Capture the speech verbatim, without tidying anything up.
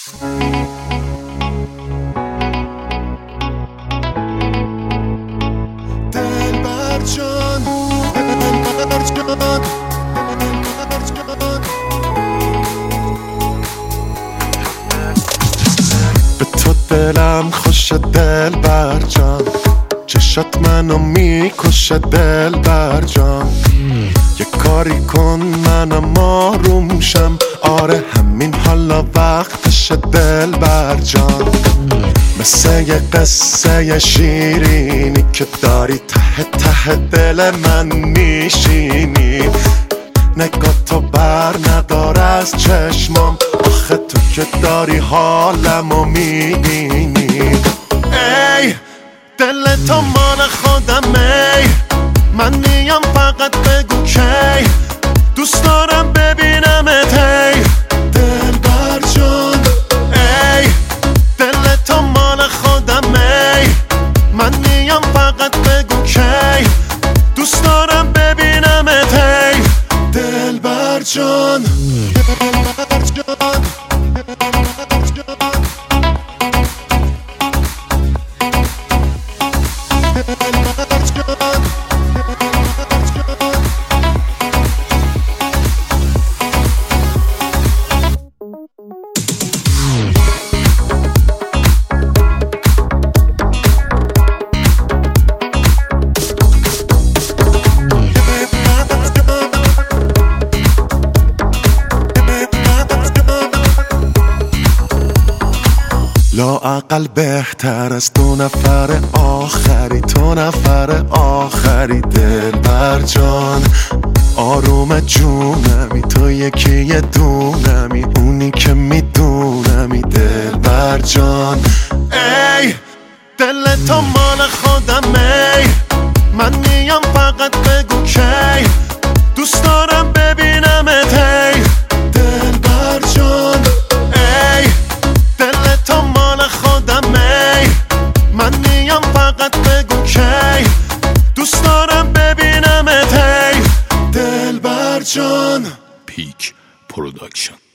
دلبر جان دلبر جان به تو دلم خوش دلبر جان، چشات منو میکشه دلبر جان. یه کاری کن منم آروم شم، آره همین حالا وقتشه دلبر جان. مثل یه قصه شیرینی که داری ته ته دل من میشینی. نگاه تو بر ندار از چشمام، آخه تو که داری حالمو میبینی. ای دل تو مال خودم، ای من میام فقط بگو کی دوست دارم ببینمت. ای دلبر جان ای دل تو مال خودم، ای من میام فقط بگو کی دوست دارم ببینمت. ای دلبر جان دلبر جان لااقل بهتر از دو نفر آخری، تو نفر آخری دلبر جان. آروم جونمی تو یکی یه دونمی، اونی که میدونمی دلبر جان. ای دل تو مال خودم، ای من میام فقط بگو کی دوست دارم ببینمت. ای دلبر جان ای دل تو مال خودم، ای من میام فقط بگو کی دوست دارم ببینمت. ای دلبر جان. پیک پروداکشن.